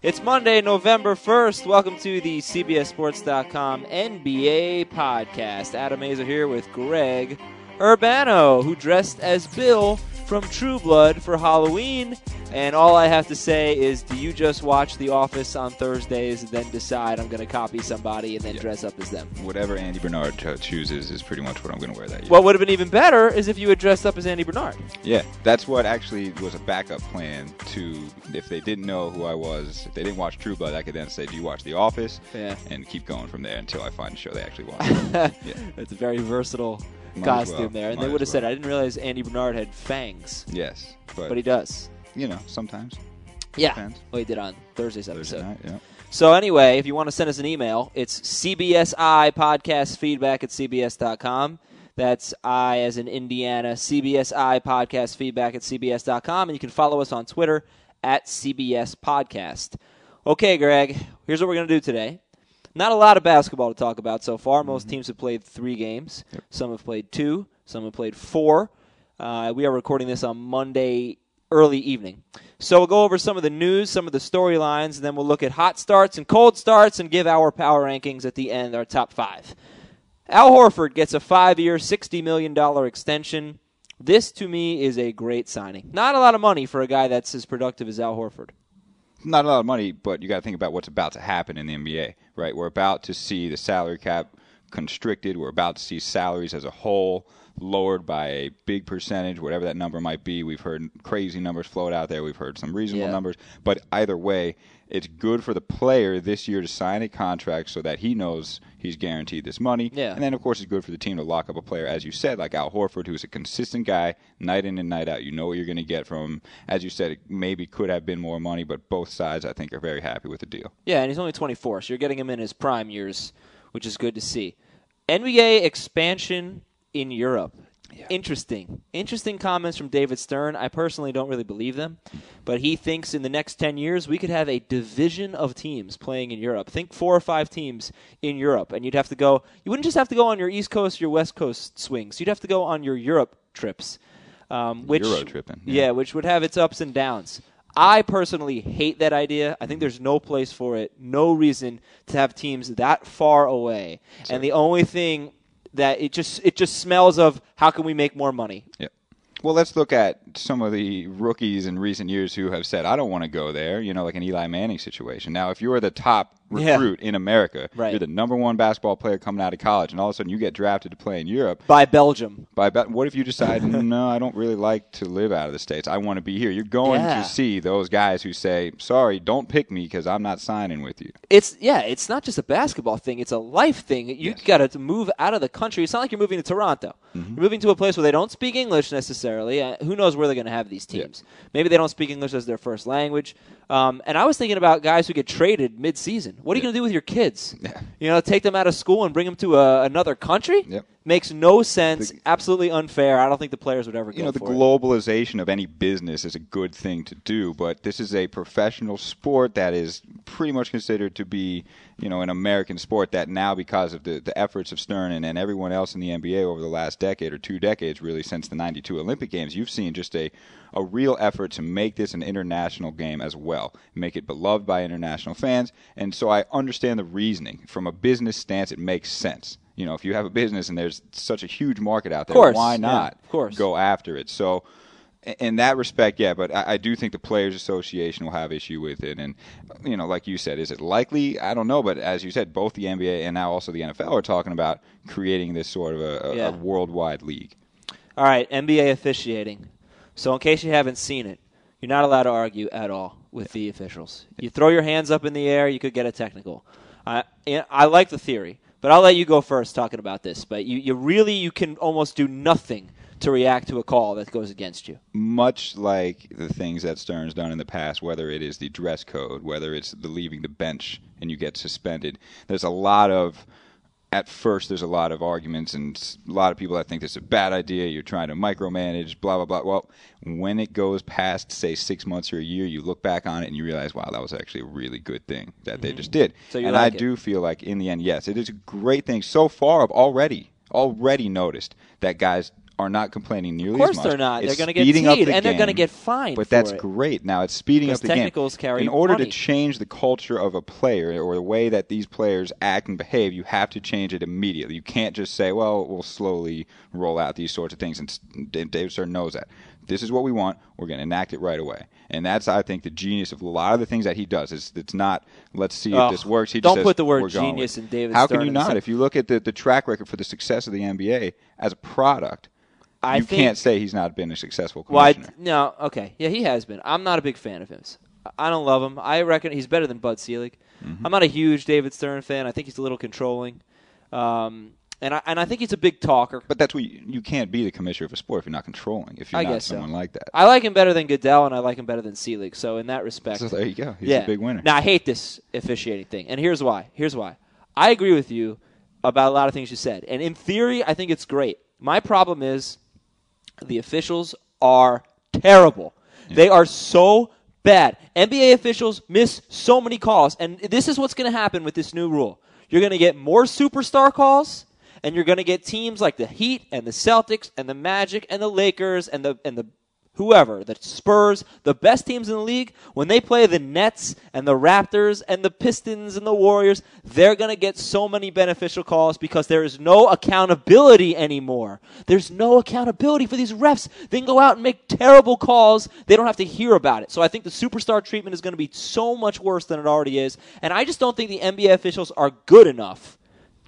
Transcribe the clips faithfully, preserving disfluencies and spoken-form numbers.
It's Monday, November first. Welcome to the C B S Sports dot com N B A podcast. Adam Azer here with Greg Urbano, who dressed as Bill from True Blood for Halloween. And all I have to say is, do you just watch The Office on Thursdays and then decide I'm going to copy somebody and then yeah. dress up as them? Whatever Andy Bernard cho- chooses is pretty much what I'm going to wear that year. What would have been even better is if you had dressed up as Andy Bernard. Yeah, that's what actually was a backup plan to, if they didn't know who I was, if they didn't watch True Blood, I could then say, do you watch The Office? Yeah. And keep going from there until I find a show they actually watch. yeah. It's a very versatile Might costume well. there. And Might they would have well. said, I didn't realize Andy Bernard had fangs. Yes. But, but he does. You know, sometimes. Yeah. Depends. Well, he did on Thursday's episode. Thursday night, yeah. So anyway, if you want to send us an email, it's C B S I podcast feedback at C B S dot com. That's I as in Indiana, C B S I podcast feedback at C B S dot com. And you can follow us on Twitter at C B S Podcast. Okay, Greg, here's what we're going to do today. Not a lot of basketball to talk about so far. Most mm-hmm. teams have played three games. Yep. Some have played two. Some have played four. Uh, we are recording this on Monday early evening. So we'll go over some of the news, some of the storylines, and then we'll look at hot starts and cold starts and give our power rankings at the end, our top five. Al Horford gets a five-year, sixty million dollars extension. This, to me, is a great signing. Not a lot of money for a guy that's as productive as Al Horford. Not a lot of money, but you got to think about what's about to happen in the N B A, right? We're about to see the salary cap constricted. We're about to see salaries as a whole lowered by a big percentage, whatever that number might be. We've heard crazy numbers float out there. We've heard some reasonable yeah. numbers. But either way, it's good for the player this year to sign a contract so that he knows he's guaranteed this money. Yeah. And then, of course, it's good for the team to lock up a player, as you said, like Al Horford, who's a consistent guy, night in and night out. You know what you're going to get from him. As you said, it maybe could have been more money, but both sides, I think, are very happy with the deal. Yeah, and he's only twenty-four, so you're getting him in his prime years, which is good to see. N B A expansion in Europe. Yeah. Interesting. Interesting comments from David Stern. I personally don't really believe them, but he thinks in the next ten years we could have a division of teams playing in Europe. Think four or five teams in Europe, and you'd have to go – you wouldn't just have to go on your East Coast, your West Coast swings. You'd have to go on your Europe trips. Um, which, Euro tripping. Yeah. yeah, which would have its ups and downs. I personally hate that idea. I think there's no place for it, no reason to have teams that far away. Sorry. And the only thing – that it just it just smells of how can we make more money. Yeah. Well, let's look at some of the rookies in recent years who have said, I don't want to go there, you know, like an Eli Manning situation. Now, if you're the top recruit yeah. in America, right. you're the number one basketball player coming out of college, and all of a sudden you get drafted to play in Europe. By Belgium. By Be- What if you decide, no, I don't really like to live out of the States. I want to be here. You're going yeah. to see those guys who say, sorry, don't pick me because I'm not signing with you. It's Yeah, it's not just a basketball thing. It's a life thing. You yes. got to move out of the country. It's not like you're moving to Toronto. Mm-hmm. You're moving to a place where they don't speak English necessarily. Uh, who knows where they're going to have these teams. Yeah. Maybe they don't speak English as their first language. Um, and I was thinking about guys who get traded mid-season. What are you yeah. going to do with your kids? Yeah. You know, take them out of school and bring them to a, another country? Yep. Makes no sense. The, absolutely unfair. I don't think the players would ever go You know, the for it. globalization of any business is a good thing to do, but this is a professional sport that is pretty much considered to be, you know, an American sport that now, because of the, the efforts of Stern and, and everyone else in the N B A over the last decade or two decades, really since the ninety-two Olympic Games, you've seen just a, a real effort to make this an international game as well, make it beloved by international fans. And so I understand the reasoning. From a business stance, it makes sense. You know, if you have a business and there's such a huge market out there, why not yeah, of course. go after it? So in that respect, yeah, but I, I do think the Players Association will have issue with it. And, you know, like you said, is it likely? I don't know. But as you said, both the N B A and now also the N F L are talking about creating this sort of a, a, yeah. a worldwide league. All right, N B A officiating. So in case you haven't seen it, you're not allowed to argue at all with the officials. You throw your hands up in the air, you could get a technical. I I like the theory. But I'll let you go first talking about this. But you, you really, you can almost do nothing to react to a call that goes against you. Much like the things that Stern's done in the past, whether it is the dress code, whether it's the leaving the bench and you get suspended, there's a lot of, at first there's a lot of arguments and a lot of people that think this is a bad idea, you're trying to micromanage, blah, blah, blah. Well, when it goes past, say, six months or a year, you look back on it and you realize, wow, that was actually a really good thing that mm-hmm. they just did. So you and like I it. do feel like, in the end, yes, it is a great thing. So far, I've already, already noticed that guys are not complaining nearly as much. Of much. course they're not. It's they're going to get speeding up teed, the and they're game, going to get fined But for that's it. great. Now it's speeding up the game. Technicals carry In order money. to change the culture of a player or the way that these players act and behave, you have to change it immediately. You can't just say, well, we'll slowly roll out these sorts of things. And David Stern knows that. This is what we want. We're going to enact it right away. And that's, I think, the genius of a lot of the things that he does. It's, it's not, let's see oh, if this works. He don't just put says, the word we're going genius with. in David How Stern. can you not? If you look at the, the track record for the success of the N B A as a product, I you think, can't say he's not been a successful well, commissioner. I, no, okay. Yeah, he has been. I'm not a big fan of his. I don't love him. I reckon he's better than Bud Selig. Mm-hmm. I'm not a huge David Stern fan. I think he's a little controlling. Um, and I and I think he's a big talker. But that's what you, you can't be the commissioner of a sport if you're not controlling, if you're I not guess someone so. like that. I like him better than Goodell, and I like him better than Selig. So in that respect. So there you go. He's yeah. a big winner. Now, I hate this officiating thing. And here's why. Here's why. I agree with you about a lot of things you said. And in theory, I think it's great. My problem is the officials are terrible. Yeah. They are so bad. N B A officials miss so many calls. And this is what's going to happen with this new rule. You're going to get more superstar calls, and you're going to get teams like the Heat and the Celtics and the Magic and the Lakers and the and the whoever, the Spurs, the best teams in the league, when they play the Nets and the Raptors and the Pistons and the Warriors, they're going to get so many beneficial calls because there is no accountability anymore. There's no accountability for these refs. They can go out and make terrible calls. They don't have to hear about it. So I think the superstar treatment is going to be so much worse than it already is. And I just don't think the N B A officials are good enough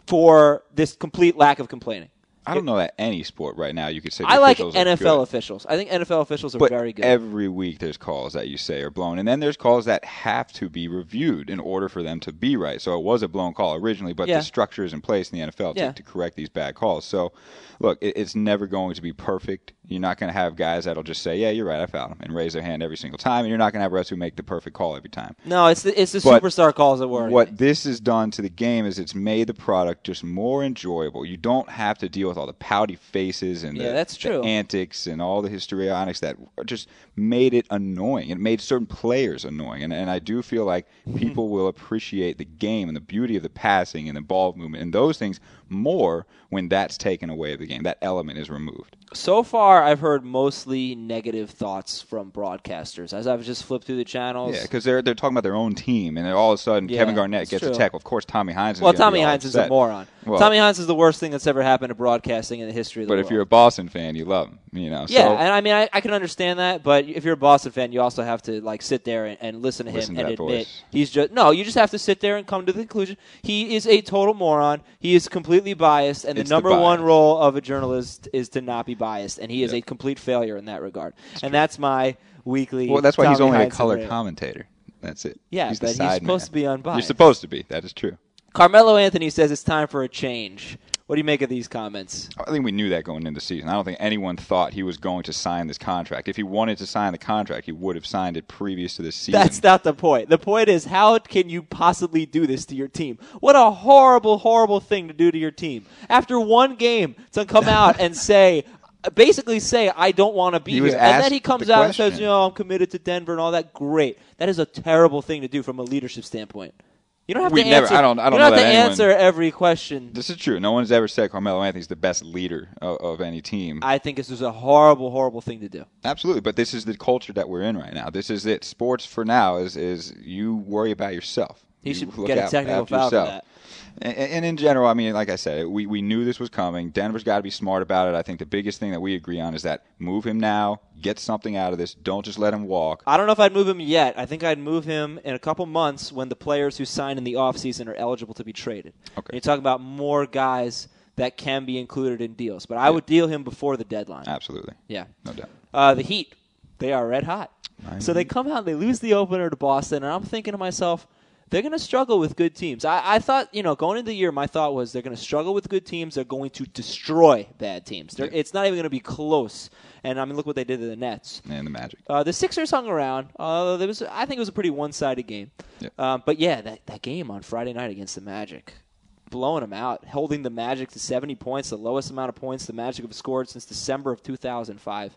for this complete lack of complaining. I don't know that any sport right now you could say the I like officials N F L are good. officials. I think N F L officials are but very good. Every week there's calls that you say are blown, and then there's calls that have to be reviewed in order for them to be right. So it was a blown call originally, but yeah. the structure is in place in the N F L to, yeah. to correct these bad calls. So, look, it, it's never going to be perfect. You're not going to have guys that'll just say, yeah, you're right, I fouled him, and raise their hand every single time, and you're not going to have refs who make the perfect call every time. No, it's the, it's the but superstar calls that work. What this has done to the game is it's made the product just more enjoyable. You don't have to deal with all the pouty faces and yeah, the, that's true. the antics and all the histrionics that just made it annoying. It made certain players annoying, and, and I do feel like people will appreciate the game and the beauty of the passing and the ball movement and those things more when that's taken away of the game. That element is removed. So far, I've heard mostly negative thoughts from broadcasters as I've just flipped through the channels. Yeah, because they're they're talking about their own team, and then all of a sudden yeah, Kevin Garnett gets true. a tech. Of course, Tommy Hines is Well, gonna Tommy be all Hines upset. is a moron. Well, Tommy Hines is the worst thing that's ever happened to broadcasting in the history of the but world. if you're a Boston fan, you love him. You know. Yeah, so, and I mean, I, I can understand that, but if you're a Boston fan, you also have to like sit there and, and listen to Listen him to and that admit voice. he's just no. You just have to sit there and come to the conclusion he is a total moron. He is completely biased, and the It's the number one bias. role of a journalist is to not be biased, and he is Yeah. a complete failure in that regard. That's and true. that's my weekly. Well, that's why he's Tommy only a Hines color rating. commentator. That's it. Yeah, he's but the he's side supposed man. to be unbiased. You're supposed to be. That is true. Carmelo Anthony says it's time for a change. What do you make of these comments? I think we knew that going into the season. I don't think anyone thought he was going to sign this contract. If he wanted to sign the contract, he would have signed it previous to this season. That's not the point. The point is, how can you possibly do this to your team? What a horrible, horrible thing to do to your team. After one game, to come out and say, basically say, I don't want to be He was here. And then asked he comes the out and says, question. you know, I'm committed to Denver and all that. Great. That is a terrible thing to do from a leadership standpoint. You don't have We to never- answer. I don't- I don't you don't know have to that anyone- answer every question. This is true. No one's ever said Carmelo Anthony's the best leader of, of any team. I think this is a horrible, horrible thing to do. Absolutely, but this is the culture that we're in right now. This is it. Sports for now is is you worry about yourself. He You should look get a out technical after foul for yourself. that. And, and in general, I mean, like I said, we, we knew this was coming. Denver's got to be smart about it. I think the biggest thing that we agree on is that move him now, get something out of this. Don't just let him walk. I don't know if I'd move him yet. I think I'd move him in a couple months when the players who sign in the offseason are eligible to be traded. Okay. And you talk about more guys that can be included in deals. But I would deal him before the deadline. Absolutely. Yeah. No doubt. Uh, the Heat, they are red hot. I So they come out, they lose the opener to Boston, and I'm thinking to myself, they're going to struggle with good teams. I, I thought, you know, going into the year, my thought was they're going to struggle with good teams. They're going to destroy bad teams. They're, Yeah. It's not even going to be close. And, I mean, look what they did to the Nets. And the Magic. Uh, the Sixers hung around. Uh, there was, I think it was a pretty one-sided game. Yeah. Um, but, yeah, that, that game on Friday night against the Magic, blowing them out, holding the Magic to seventy points, the lowest amount of points the Magic have scored since December of two thousand five.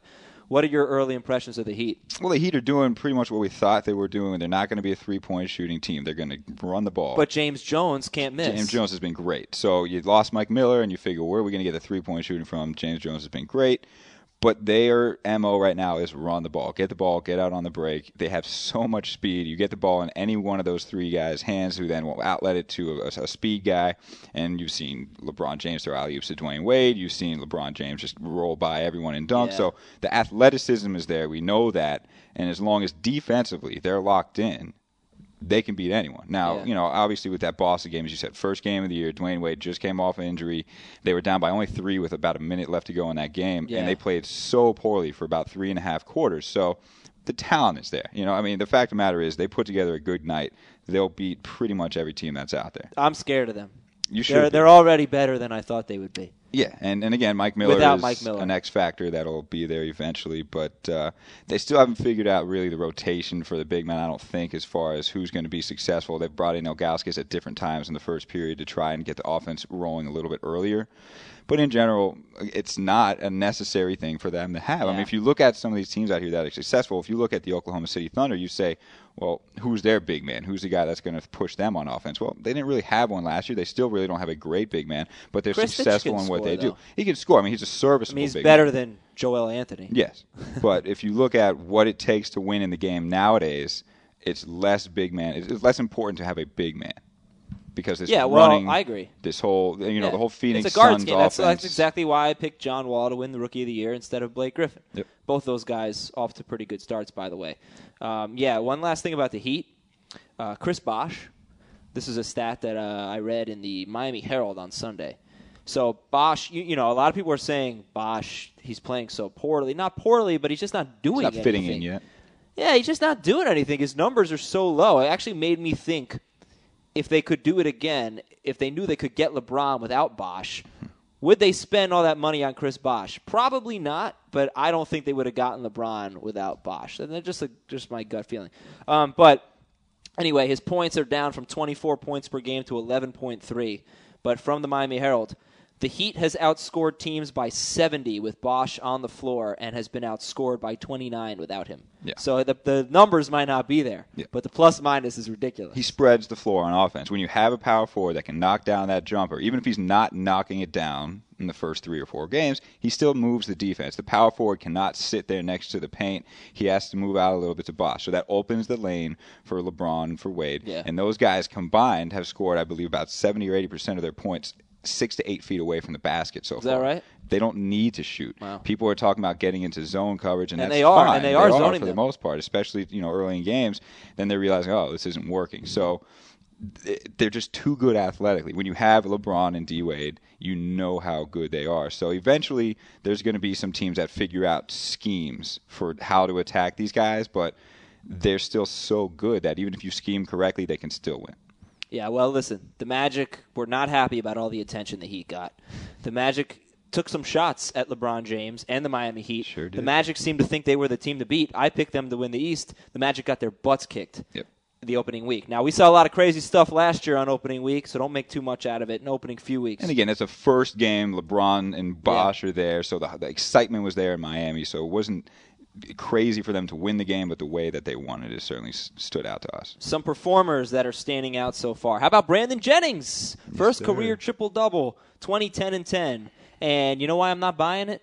What are your early impressions of the Heat? Well, the Heat are doing pretty much what we thought they were doing. They're not going to be a three-point shooting team. They're going to run the ball. But James Jones can't miss. James Jones has been great. So you lost Mike Miller, and you figure, where are we going to get the three-point shooting from? James Jones has been great. But their M O right now is run the ball. Get the ball, get out on the break. They have so much speed. You get the ball in any one of those three guys' hands who then will outlet it to a, a speed guy. And you've seen LeBron James throw alley-oops to Dwayne Wade. You've seen LeBron James just roll by everyone and dunk. Yeah. So the athleticism is there. We know that. And as long as defensively they're locked in, they can beat anyone. Now, yeah. you know, obviously with that Boston game, as you said, first game of the year, Dwayne Wade just came off an injury. They were down by only three with about a minute left to go in that game, yeah. and they played so poorly for about three and a half quarters. So the talent is there. You know, I mean, the fact of the matter is they put together a good night. They'll beat pretty much every team that's out there. I'm scared of them. You should. They're, be. they're already better than I thought they would be. Yeah, and, and again, Mike Miller Without is Mike Miller. an X factor that'll be there eventually, but uh, they still haven't figured out really the rotation for the big man, I don't think, as far as who's going to be successful. They've brought in Ilgauskas at different times in the first period to try and get the offense rolling a little bit earlier. But in general, it's not a necessary thing for them to have. Yeah. I mean, if you look at some of these teams out here that are successful, if you look at the Oklahoma City Thunder, you say, well, who's their big man? Who's the guy that's going to push them on offense? Well, they didn't really have one last year. They still really don't have a great big man, but they're Kristich successful can in what score, they though. do. He can score. I mean, he's a serviceable I mean, he's big better man. than Joel Anthony. Yes, but if you look at what it takes to win in the game nowadays, it's less big man. It's less important to have a big man. Because it's yeah, well, running I agree. This whole, you know, Yeah. the whole Phoenix it's a guards Suns game. That's, offense. that's exactly why I picked John Wall to win the Rookie of the Year instead of Blake Griffin. Yep. Both those guys off to pretty good starts, by the way. Um, yeah, one last thing about the Heat. Uh, Chris Bosh. This is a stat that uh, I read in the Miami Herald on Sunday. So Bosh, you, you know, a lot of people are saying Bosh, he's playing so poorly. Not poorly, but he's just not doing It's not fitting anything. in yet. Yeah, he's just not doing anything. His numbers are so low. It actually made me think if they could do it again, if they knew they could get LeBron without Bosh, would they spend all that money on Chris Bosh? Probably not, but I don't think they would have gotten LeBron without Bosh. And that's just, a, just my gut feeling. Um, but anyway, his points are down from twenty-four points per game to eleven point three. But from the Miami Herald, the Heat has outscored teams by seventy with Bosh on the floor and has been outscored by twenty-nine without him. Yeah. So the, the numbers might not be there, yeah. but the plus-minus is ridiculous. He spreads the floor on offense. When you have a power forward that can knock down that jumper, even if he's not knocking it down in the first three or four games, he still moves the defense. The power forward cannot sit there next to the paint. He has to move out a little bit to Bosh. So that opens the lane for LeBron and for Wade. Yeah. And those guys combined have scored, I believe, about seventy or eighty percent of their points six to eight feet away from the basket so Is far. that right? They don't need to shoot. Wow. People are talking about getting into zone coverage, and, And that's they are, fine. and they are zoning for the them. most part, especially you know early in games. Then they're realizing, oh, this isn't working. So they're just too good athletically. When you have LeBron and D Wade, you know how good they are. So eventually, there's going to be some teams that figure out schemes for how to attack these guys, but they're still so good that even if you scheme correctly, they can still win. Yeah, well, listen, the Magic were not happy about all the attention the Heat got. The Magic took some shots at LeBron James and the Miami Heat. Sure did. The Magic seemed to think they were the team to beat. I picked them to win the East. The Magic got their butts kicked Yep. the opening week. Now, we saw a lot of crazy stuff last year on opening week, so don't make too much out of it in opening few weeks. And again, it's a first game. LeBron and Bosh yeah. are there, so the, the excitement was there in Miami. So it wasn't crazy for them to win the game, but the way that they won it has certainly s- stood out to us. Some performers that are standing out so far. How about Brandon Jennings? First yes, career triple-double, twenty, ten, and ten. And you know why I'm not buying it?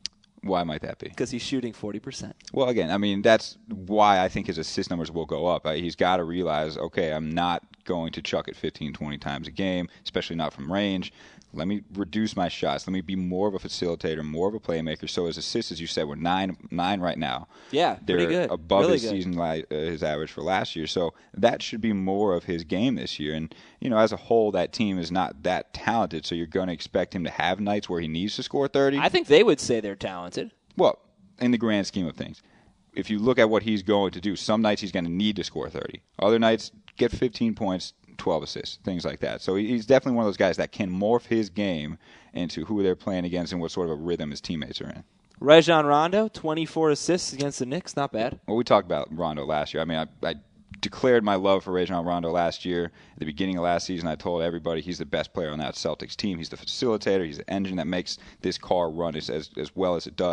Why might that be? Because he's shooting forty percent. Well, again, I mean, that's why I think his assist numbers will go up. Uh, he's got to realize, okay, I'm not going to chuck it fifteen, twenty times a game, especially not from range. Let me reduce my shots. Let me be more of a facilitator, more of a playmaker. So his assists, as you said, were nine nine right now. Yeah, They're pretty good. above really his good. season li- uh, his average for last year. So that should be more of his game this year. And you know, as a whole, that team is not that talented. So you're going to expect him to have nights where he needs to score thirty. I think they would say they're talented. Well, in the grand scheme of things, if you look at what he's going to do, some nights he's going to need to score thirty. Other nights, get fifteen points, twelve assists, things like that. So he's definitely one of those guys that can morph his game into who they're playing against and what sort of a rhythm his teammates are in. Rajon Rondo, twenty-four assists against the Knicks. Not bad. Well, we talked about Rondo last year. I mean, I, I declared my love for Rajon Rondo last year. At the beginning of last season, I told everybody he's the best player on that Celtics team. He's the facilitator. He's the engine that makes this car run as, as, as well as it does.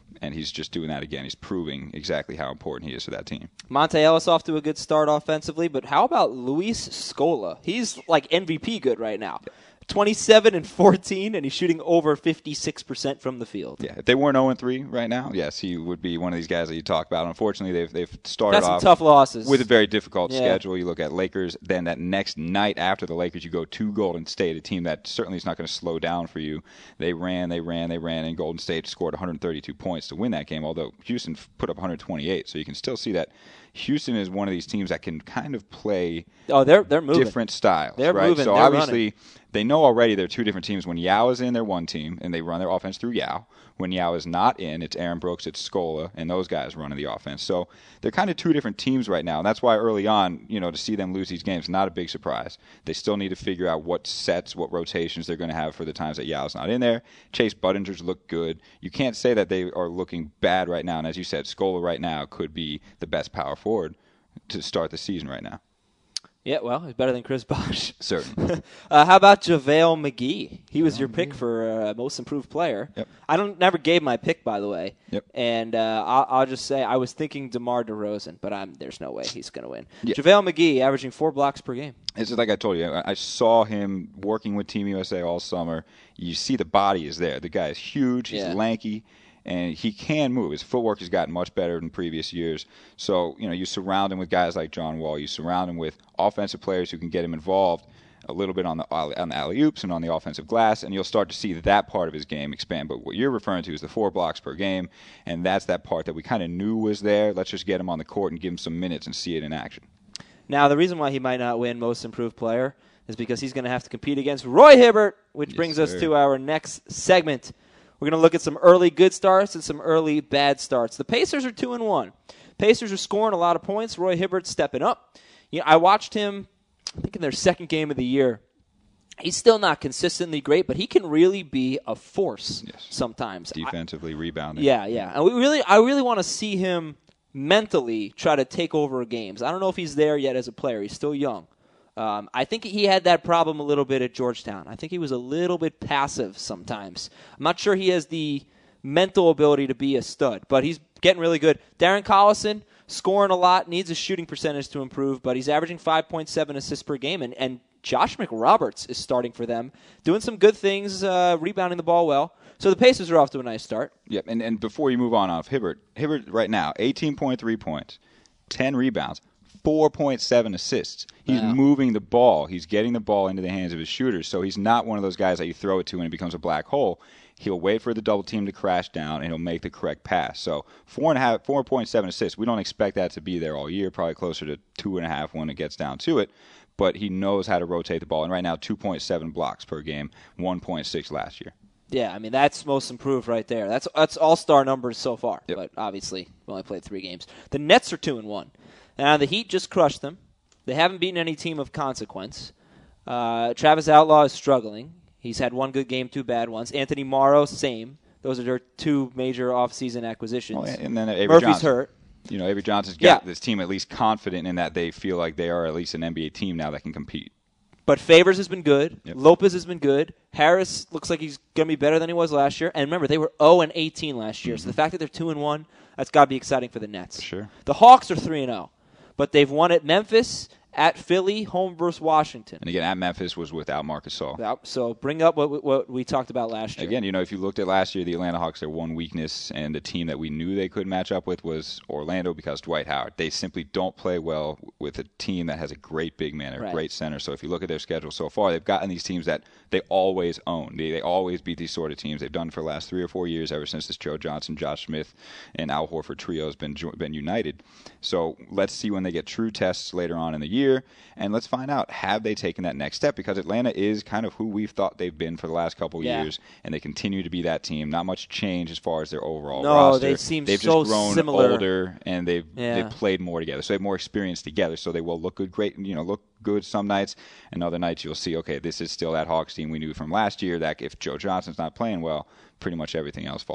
And he's just doing that again. He's proving exactly how important he is to that team. Monte Ellis off to a good start offensively, but how about Luis Scola? He's like M V P good right now. twenty-seven and fourteen, and he's shooting over fifty-six percent from the field. Yeah, if they weren't oh and three right now, yes, he would be one of these guys that you talk about. Unfortunately, they've they've started Got some off tough losses with a very difficult yeah. schedule. You look at Lakers, then that next night after the Lakers, you go to Golden State, a team that certainly is not going to slow down for you. They ran, they ran, they ran, and Golden State scored one hundred thirty-two points to win that game, although Houston put up one hundred twenty-eight, so you can still see that Houston is one of these teams that can kind of play oh, they're, they're moving. different styles. They're right? moving. So they're obviously, running. They know already they're two different teams. When Yao is in, they're one team, and they run their offense through Yao. When Yao is not in, it's Aaron Brooks, it's Scola, and those guys running the offense. So they're kind of two different teams right now, and that's why early on, you know, to see them lose these games, not a big surprise. They still need to figure out what sets, what rotations they're going to have for the times that Yao's not in there. Chase Buddinger's look good. You can't say that they are looking bad right now, and as you said, Scola right now could be the best power forward to start the season right now. Yeah, well, he's better than Chris Bosh. Certainly. uh, how about JaVale McGee? He was your pick for uh, most improved player. Yep. I don't never gave my pick, by the way. Yep. And uh, I'll, I'll just say I was thinking DeMar DeRozan, but I'm, there's no way he's going to win. Yeah. JaVale McGee averaging four blocks per game. It's just like I told you. I saw him working with Team U S A all summer. You see the body is there. The guy is huge. He's Yeah. lanky. And he can move. His footwork has gotten much better than previous years. So, you know, you surround him with guys like John Wall. You surround him with offensive players who can get him involved a little bit on the on the alley-oops and on the offensive glass, and you'll start to see that part of his game expand. But what you're referring to is the four blocks per game, and that's that part that we kind of knew was there. Let's just get him on the court and give him some minutes and see it in action. Now, the reason why he might not win most improved player is because he's going to have to compete against Roy Hibbert, which Yes, brings us sir. to our next segment. We're going to look at some early good starts and some early bad starts. The Pacers are two and one. Pacers are scoring a lot of points. Roy Hibbert's stepping up. You know, I watched him, I think in their second game of the year. He's still not consistently great, but he can really be a force Yes. sometimes. Defensively, rebounding. Yeah, yeah. And we really, I really want to see him mentally try to take over games. I don't know if he's there yet as a player. He's still young. Um, I think he had that problem a little bit at Georgetown. I think he was a little bit passive sometimes. I'm not sure he has the mental ability to be a stud, but he's getting really good. Darren Collison, scoring a lot, needs his shooting percentage to improve, but he's averaging five point seven assists per game, and, and Josh McRoberts is starting for them, doing some good things, uh, rebounding the ball well. So the Pacers are off to a nice start. Yep, and, and before you move on off Hibbert, Hibbert right now, eighteen point three points, ten rebounds, four point seven assists. He's Wow. moving the ball. He's getting the ball into the hands of his shooters, so he's not one of those guys that you throw it to and it becomes a black hole. He'll wait for the double team to crash down, and he'll make the correct pass. So four and a half, four point seven assists. We don't expect that to be there all year. Probably closer to two and a half when it gets down to it. But he knows how to rotate the ball. And right now, two point seven blocks per game, one point six last year. Yeah, I mean, that's most improved right there. That's that's all-star numbers so far, Yep. but obviously we only played three games. The Nets are two and one. Now, the Heat just crushed them. They haven't beaten any team of consequence. Uh, Travis Outlaw is struggling. He's had one good game, two bad ones. Anthony Morrow, same. Those are their two major offseason acquisitions. Well, and then Avery Murphy's Johnson. hurt. You know, Avery Johnson's got Yeah. this team at least confident in that they feel like they are at least an N B A team now that can compete. But Favors has been good. Yep. Lopez has been good. Harris looks like he's going to be better than he was last year. And remember, they were oh and eighteen last year. Mm-hmm. So the fact that they're two and one, that's got to be exciting for the Nets. Sure. The Hawks are three and oh. But they've won at Memphis, at Philly, home versus Washington. And again, at Memphis was without Marcus Gasol. Yeah, so bring up what, what we talked about last year. Again, you know, if you looked at last year, the Atlanta Hawks, their one weakness and the team that we knew they could match up with was Orlando because Dwight Howard. They simply don't play well with a team that has a great big man, a Right. great center. So if you look at their schedule so far, they've gotten these teams that they always own. They, they always beat these sort of teams. They've done for the last three or four years, ever since this Joe Johnson, Josh Smith, and Al Horford trio has been, been united. So let's see when they get true tests later on in the year, and let's find out, have they taken that next step? Because Atlanta is kind of who we've thought they've been for the last couple Yeah. years, and they continue to be that team. Not much change as far as their overall No, roster. they seem they've so just grown similar. older, and they've Yeah. they've played more together. So they have more experience together. So they will look good, great, you know, look good some nights, and other nights you'll see, okay, this is still that Hawks team we knew from last year. That if Joe Johnson's not playing well, pretty much everything else falls up.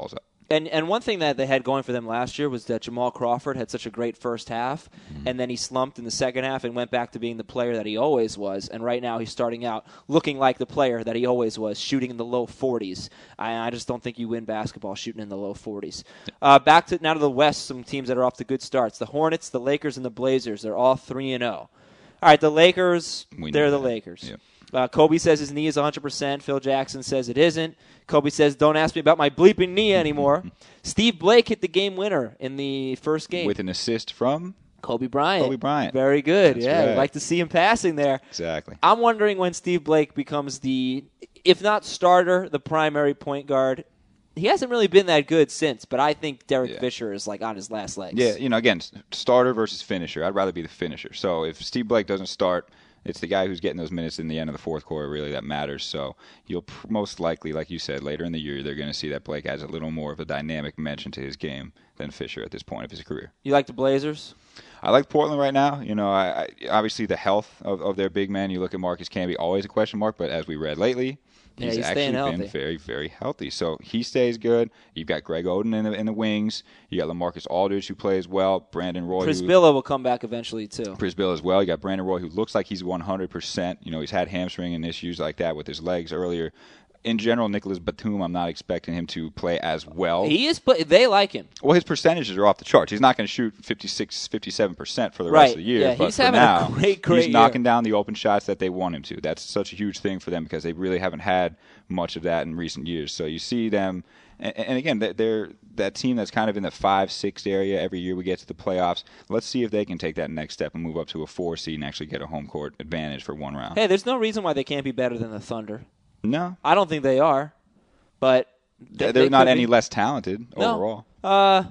And and one thing that they had going for them last year was that Jamal Crawford had such a great first half, mm-hmm. and then he slumped in the second half and went back to being the player that he always was. And right now he's starting out looking like the player that he always was, shooting in the low forties. I, I just don't think you win basketball shooting in the low forties. Uh, back to now to the West, some teams that are off to good starts. The Hornets, the Lakers, and the Blazers. They're all three and zero. All right, the Lakers, We they're the that. Lakers. Yep. Uh, Kobe says his knee is one hundred percent. Phil Jackson says it isn't. Kobe says, don't ask me about my bleeping knee anymore. Steve Blake hit the game winner in the first game. With an assist from? Kobe Bryant. Kobe Bryant. Very good. That's yeah, right. I'd like to see him passing there. Exactly. I'm wondering when Steve Blake becomes the, if not starter, the primary point guard. He hasn't really been that good since, but I think Derek Yeah. Fisher is like on his last legs. Yeah, you know, again, starter versus finisher. I'd rather be the finisher. So if Steve Blake doesn't start, it's the guy who's getting those minutes in the end of the fourth quarter really that matters. So you'll pr- most likely, like you said, later in the year, they're going to see that Blake has a little more of a dynamic mention to his game than Fisher at this point of his career. You like the Blazers? I like Portland right now. You know, I, I obviously the health of, of their big men. You look at Marcus Camby, always a question mark, but as we read lately, Yeah, he's, he's actually staying been healthy. very, very healthy. So he stays good. You've got Greg Oden in the, in the wings. You got LaMarcus Aldridge who plays well. Brandon Roy. Chris who, Billa will come back eventually, too. Chris Bill as well. You got Brandon Roy who looks like he's one hundred percent. You know, he's had hamstring and issues like that with his legs earlier. In general, Nicholas Batum, I'm not expecting him to play as well. He is. Play- they like him. Well, his percentages are off the charts. He's not going to shoot fifty-six, fifty-seven percent for the Right. rest of the year. Yeah, but he's for having now, a great, great he's knocking year. down the open shots that they want him to. That's such a huge thing for them because they really haven't had much of that in recent years. So you see them, and, and again, they're that team that's kind of in the five, six area every year we get to the playoffs. Let's see if they can take that next step and move up to a four seed and actually get a home court advantage for one round. Hey, there's no reason why they can't be better than the Thunder. No, I don't think they are, but they, they're they not could any be. less talented No. overall. Uh,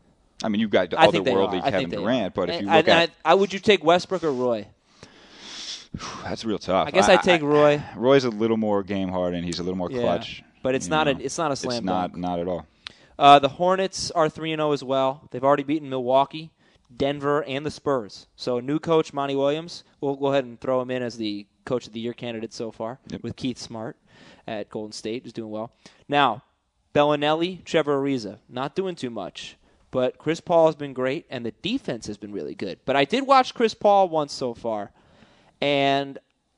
I mean, you've got I think they otherworldly are. I Kevin think they Durant, are. but if you I- look I, at I, would you take Westbrook or Roy? that's real tough. I guess I'd take Roy. Roy's a little more game hardened. He's a little more Yeah, clutch. but it's you not know. a it's not a slam It's not dunk. not at all. Uh, the Hornets are three and zero as well. They've already beaten Milwaukee, Denver, and the Spurs. So new coach Monty Williams. We'll go ahead and throw him in as the coach of the year candidate so far Yep. with Keith Smart at Golden State, who's doing well. Now, Bellinelli, Trevor Ariza, not doing too much. But Chris Paul has been great, and the defense has been really good. But I did watch Chris Paul once so far, and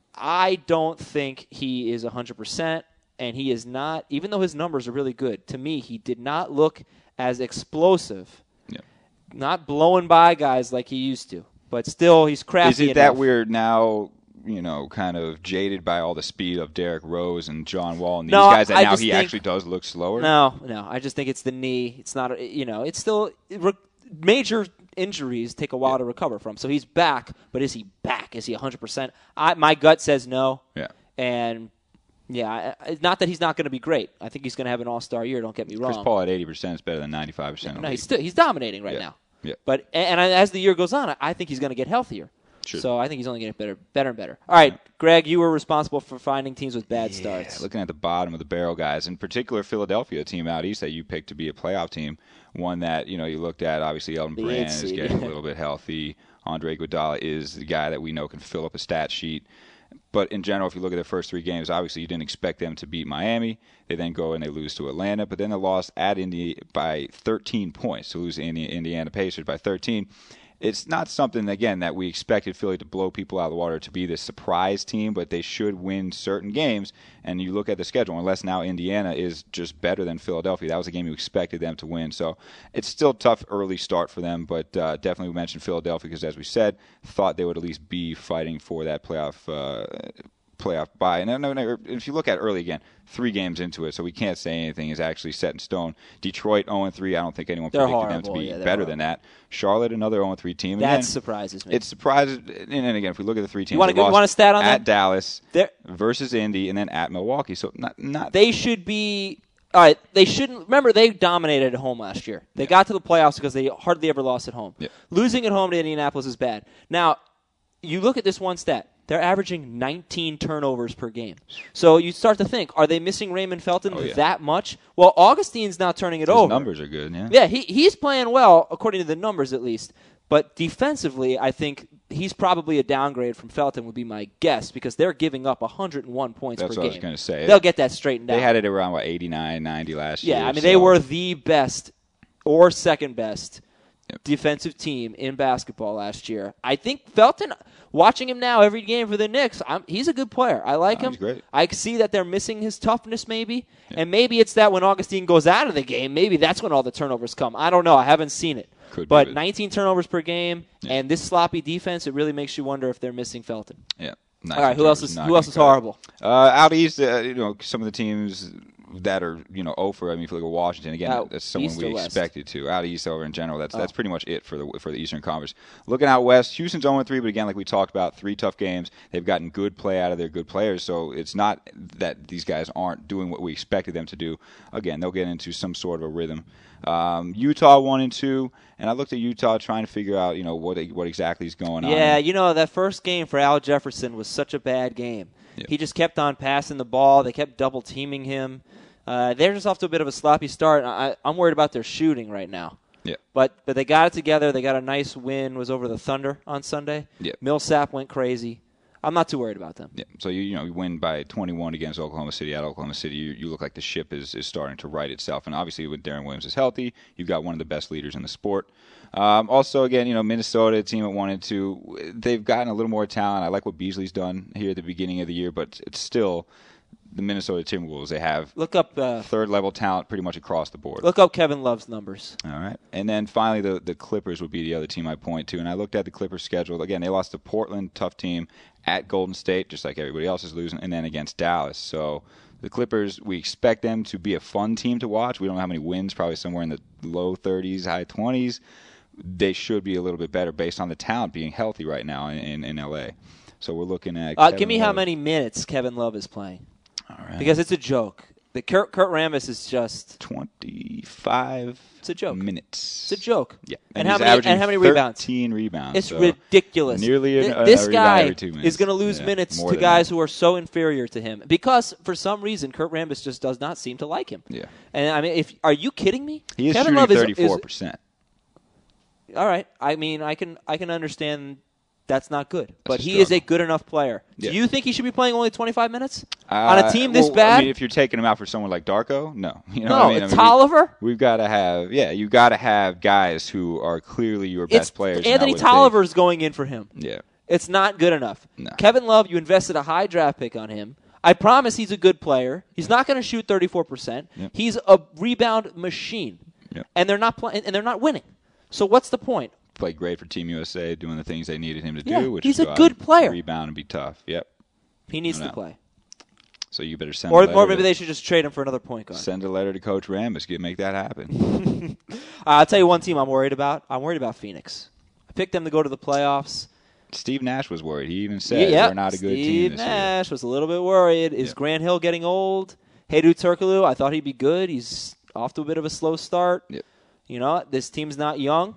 I don't think he is one hundred percent, and he is not, even though his numbers are really good, to me, he did not look as explosive, Yeah. not blowing by guys like he used to. But still, he's crafty Is it that enough. we're now, you know, kind of jaded by all the speed of Derrick Rose and John Wall and these No, guys that I now just he think- actually does look slower? No, no. I just think it's the knee. It's not, you know, it's still re- major injuries take a while Yeah. to recover from. So he's back, but is he back? Is he one hundred percent? I, my gut says no. Yeah. And, yeah, I- not that he's not going to be great. I think he's going to have an all-star year, don't get me wrong. Chris Paul at eighty percent is better than ninety-five percent. No, he's still he's dominating right Yeah. now. Yeah. But and, and as the year goes on, I- I think he's going to get healthier. Sure. So I think he's only going to get better, better and better. All right, Greg, you were responsible for finding teams with bad Yeah, starts. looking at the bottom of the barrel guys, in particular Philadelphia, a team out east that you picked to be a playoff team, one that, you know, you looked at, obviously Elton The Brand eighth is seed. getting a little bit healthy. Andre Iguodala is the guy that we know can fill up a stat sheet. But in general, if you look at their first three games, obviously you didn't expect them to beat Miami. They then go and they lose to Atlanta, but then they lost at Indy by thirteen points, to lose to Indi- Indiana Pacers by thirteen. It's not something, again, that we expected Philly to blow people out of the water to be this surprise team, but they should win certain games. And you look at the schedule, unless now Indiana is just better than Philadelphia. That was a game you expected them to win. So it's still a tough early start for them, but uh, definitely we mentioned Philadelphia because, as we said, thought they would at least be fighting for that playoff uh, playoff bye. And no, no, no, if you look at early again, three games into it, so we can't say anything is actually set in stone. Detroit oh and three, I don't think anyone They're predicted them to horrible. be Yeah, they're better horrible. than that. Charlotte, another oh and three team. That Again, surprises me. it surprises, and then again, if we look at the three teams, You wanna they go- you lost want a stat on at them? Dallas They're- versus Indy, and then at Milwaukee. So not not They should be. All right, they shouldn't. Remember, they dominated at home last year. They Yeah. got to the playoffs because they hardly ever lost at home. Yeah. Losing at home to Indianapolis is bad. Now, you look at this one stat. They're averaging nineteen turnovers per game. So you start to think, are they missing Raymond Felton Oh, yeah. that much? Well, Augustine's not turning it his over. numbers are good. Yeah, Yeah, he he's playing well, according to the numbers at least. But defensively, I think he's probably a downgrade from Felton would be my guess because they're giving up one hundred one points That's per what game. I was going to say. They'll get that straightened They out. had it around, what, eighty-nine, ninety last yeah, year. Yeah, I mean, so. they were the best or second best Yep. defensive team in basketball last year. I think Felton, watching him now every game for the Knicks, I'm, he's a good player. I like Oh, him. he's great. I see that they're missing his toughness maybe, Yep. and maybe it's that when Augustine goes out of the game, maybe that's when all the turnovers come. I don't know. I haven't seen it. Could but be. nineteen turnovers per game, Yeah. and this sloppy defense, it really makes you wonder if they're missing Felton. Yeah. All right, who else is Not who else is gonna cut it. horrible? Uh, out east, uh, you know, some of the teams that are, you know, oh for, I mean, if you look at Washington, again, Out that's someone east we or west? expected to. Out east over in general, that's Oh. that's pretty much it for the for the Eastern Conference. Looking out west, Houston's oh and three, but again, like we talked about, three tough games. They've gotten good play out of their good players, so it's not that these guys aren't doing what we expected them to do. Again, they'll get into some sort of a rhythm. Um, Utah one and two, and I looked at Utah trying to figure out, you know, what what exactly is going on. Yeah, you know, that first game for Al Jefferson was such a bad game. Yep. He just kept on passing the ball. They kept double teaming him. Uh, they're just off to a bit of a sloppy start. I, I'm worried about their shooting right now. Yeah. But but they got it together. They got a nice win. Was over the Thunder on Sunday. Yep. Millsap went crazy. I'm not too worried about them. Yeah, so you you know you win by twenty-one against Oklahoma City at Oklahoma City. You, you look like the ship is, is starting to right itself, and obviously when Darren Williams is healthy, you've got one of the best leaders in the sport. Um, also, again, you know Minnesota, a team at one and two, they've gotten a little more talent. I like what Beasley's done here at the beginning of the year, but it's still the Minnesota Timberwolves. They have Look up uh, third level talent pretty much across the board. look up Kevin Love's numbers. All right. And then finally, the, the Clippers would be the other team I point to. And I looked at the Clippers schedule. Again, they lost to Portland, tough team, at Golden State, just like everybody else is losing, and then against Dallas. So the Clippers, we expect them to be a fun team to watch. We don't know how many wins, probably somewhere in the low thirties, high twenties. They should be a little bit better based on the talent being healthy right now in, in, in L A. So we're looking at Uh, Kevin give me how Love. many minutes Kevin Love is playing. All right. Because it's a joke. The Kurt, Kurt Rambis is just twenty-five it's a joke. minutes. It's a joke. Yeah. And, And how he's many averaging and how many rebounds? thirteen rebounds. It's so ridiculous. Nearly an, Th- uh, this a rebound guy every two minutes. is going to lose Yeah, minutes more to than guys that. who are so inferior to him because for some reason Kurt Rambis just does not seem to like him. Yeah. And I mean, if are you kidding me? He is Kevin shooting Love is- thirty-four is, percent. all right. I mean, I can I can understand that's not good, but a he is a struggle. good enough player. Yeah. Do you think he should be playing only twenty-five minutes Uh, on a team this well, bad? I mean, if you're taking him out for someone like Darko, no. You know no, what I mean? I it's mean, we- Tolliver. We've got to have, yeah, you got to have guys who are clearly your It's best players. and I Anthony would think- Tolliver's going in for him. Yeah. It's not good enough. No. Kevin Love, you invested a high draft pick on him. I promise he's a good player. He's not going to shoot thirty-four percent. Yep. He's a rebound machine. Yep. And they're not playing and they're not winning. So what's the point? Played great for Team U S A, doing the things they needed him to Yeah, do, which he's is a go out good and player. rebound and be tough. Yep. He needs No to doubt. play. So you better send Or a letter or maybe to, they should just trade him for another point guard. send a letter to Coach Rambis, get make that happen. Uh, I'll tell you one team I'm worried about. I'm worried about Phoenix. I picked them to go to the playoffs. Steve Nash was worried. He even said yeah, they're not a good Steve team this Nash was a little bit worried. Is Yeah. Grant Hill getting old? Hedu Turkoglu, I thought he'd be good. He's off to a bit of a slow start. Yep. You know, this team's not young.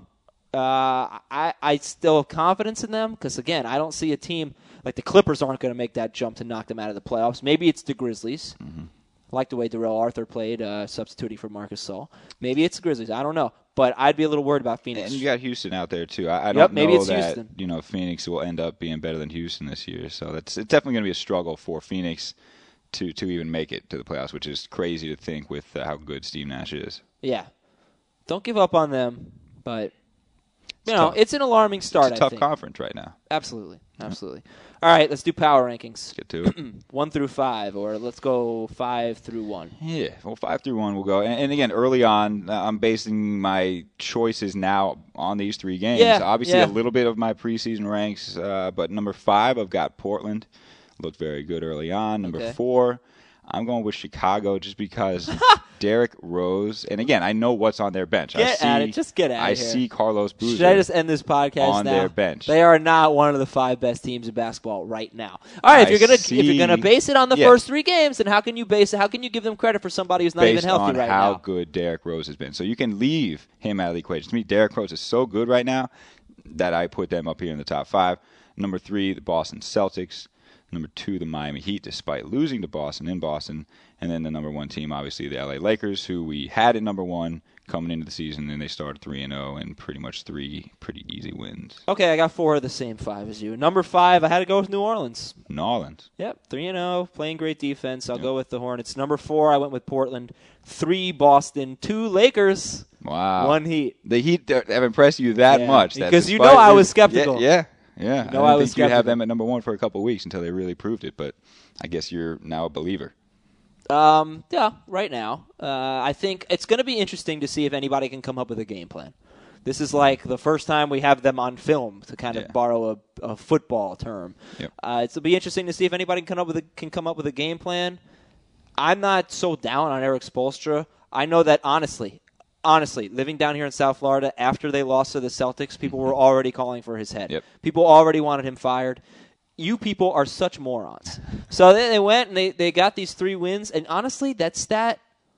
Uh, I, I still have confidence in them because, again, I don't see a team like the Clippers aren't going to make that jump to knock them out of the playoffs. Maybe it's the Grizzlies. Mm-hmm. I like the way Darrell Arthur played, uh, substituting for Marcus Saul. Maybe it's the Grizzlies. I don't know. But I'd be a little worried about year. Phoenix. And you got Houston out there too. I, I don't Yep, maybe know it's that Houston. you know Phoenix will end up being better than Houston this year. So that's it's definitely going to be a struggle for Phoenix to to even make it to the playoffs, which is crazy to think with uh, how good Steve Nash is. Yeah. Don't give up on them, but, you It's know, tough. it's an alarming start, It's a I tough think. conference right now. Absolutely. Absolutely. All right, let's do power rankings. Get to it. One through five, or let's go five through one. Yeah, well, five through one we'll go. And, and again, early on, uh, I'm basing my choices now on these three games. Yeah, Obviously, yeah. a little bit of my preseason ranks, uh, but number five, I've got Portland. Looked very good early on. Number Okay. four, I'm going with Chicago just because Derrick Rose. And again, I know what's on their bench. I Get see, at it. Just get at I it here. see Carlos Boozer. Should I just end this podcast on now? their bench. They are not one of the five best teams in basketball right now. All right, if I you're gonna if you're see- gonna base it on the yeah. first three games, then how can you base it? How can you give them credit for somebody who's not based even healthy on right how now? good Derrick Rose has been. So you can leave him out of the equation. To me, Derrick Rose is so good right now that I put them up here in the top five. Number three, the Boston Celtics. Number two, the Miami Heat, despite losing to Boston in Boston. And then the number one team, obviously, the L A Lakers, who we had at number one coming into the season, and they started three and oh and pretty much three pretty easy wins. Okay, I got four of the same five as you. Number five, I had to go with New Orleans. New Orleans. Yep, three and oh, playing great defense. I'll Yep. go with the Hornets. Number four, I went with Portland. Three, Boston. Two, Lakers. Wow. One, Heat. The Heat have impressed you that Yeah, much. that because you despite know I your- was skeptical. Yeah, yeah. yeah. You know I, I didn't was think you'd have skeptical. them at number one for a couple of weeks until they really proved it, but I guess you're now a believer. Um, yeah, right now. Uh, I think it's going to be interesting to see if anybody can come up with a game plan. This is like the first time we have them on film, to kind of Yeah. borrow a, a football term. Yep. Uh, it'll be interesting to see if anybody can come up with a, can come up with a game plan. I'm not so down on Eric Spoelstra. I know that honestly, honestly, living down here in South Florida, after they lost to the Celtics, people were already calling for his head. Yep. People already wanted him fired. You people are such morons. So they, they went and they, they got these three wins. And honestly, that stat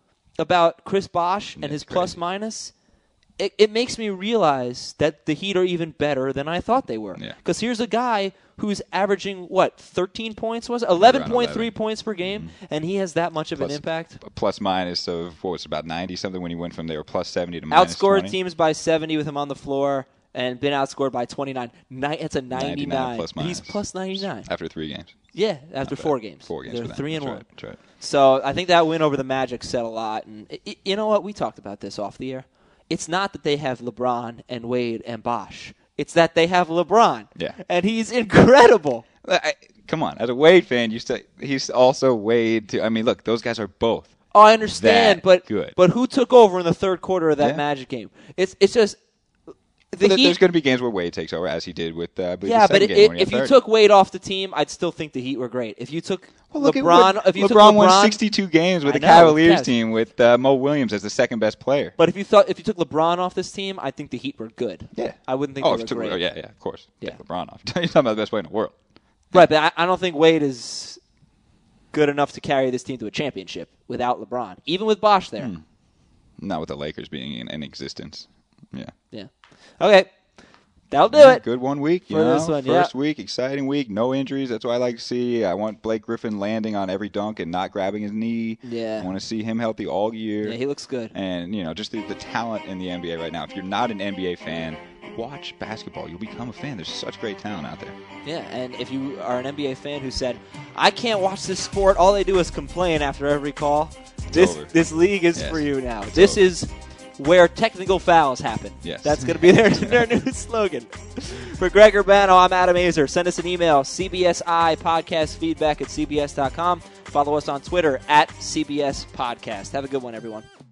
about Chris Bosh and That's his plus crazy. minus, it, it makes me realize that the Heat are even better than I thought they were. Yeah. Because here's a guy who's averaging, what, thirteen points was it? eleven point three eleven. points per game, and he has that much of Plus- an impact. A plus minus of, what was it, about ninety something when he went from they were plus seventy to minus Outscored twenty? teams by seventy with him on the floor, and been outscored by twenty-nine. Ni- It's a ninety-nine. ninety-nine plus minus. He's plus ninety-nine. After three games. Yeah, after Not four bad. games. Four games They're for them. three and That's one. right. That's right. So I think that win over the Magic said a lot. And i- i- you know what? We talked about this off the air. It's not that they have LeBron and Wade and Bosh. It's that they have LeBron. Yeah. And he's incredible. I, come on, as a Wade fan, you say he's also Wade too. I mean, look, those guys are both. Oh, I understand, That but good. but who took over in the third quarter of that Yeah. Magic game? It's it's just the But there- Heat. there's going to be games where Wade takes over, as he did with uh, I believe Yeah, the but second it, game it, when he if had you thirty. took Wade off the team, I'd still think the Heat were great. If you took Well, look at LeBron, what- if you LeBron took LeBron, won sixty-two games with I the know, Cavaliers yes. team with uh, Mo Williams as the second best player. but if you thought if you took LeBron off this team, I think the Heat were good. Yeah, I wouldn't think oh, they if were you took- great. oh, yeah, yeah, of course. Yeah. Take LeBron off. You're talking about the best player in the world. Right, but I, I don't think Wade is good enough to carry this team to a championship without LeBron, even with Bosh there. Hmm. Not with the Lakers being in, in existence. Yeah. Yeah. Okay, that'll do Yeah, it. Good one week. You for know? this one, First yeah. week, exciting week, no injuries. That's what I like to see. I want Blake Griffin landing on every dunk and not grabbing his knee. Yeah. I want to see him healthy all year. Yeah, he looks good. And, you know, just the, the talent in the N B A right now. If you're not an N B A fan, watch basketball. You'll become a fan. There's such great talent out there. Yeah, and if you are an N B A fan who said, I can't watch this sport, all they do is complain after every call, this over. this league is Yes. for you now. It's this over. is where technical fouls happen. Yes. That's going to be their, their new slogan. For Greg Urbano, I'm Adam Azer. Send us an email, C B S I podcast feedback at C B S dot com. Follow us on Twitter at C B S Podcast. Have a good one, everyone.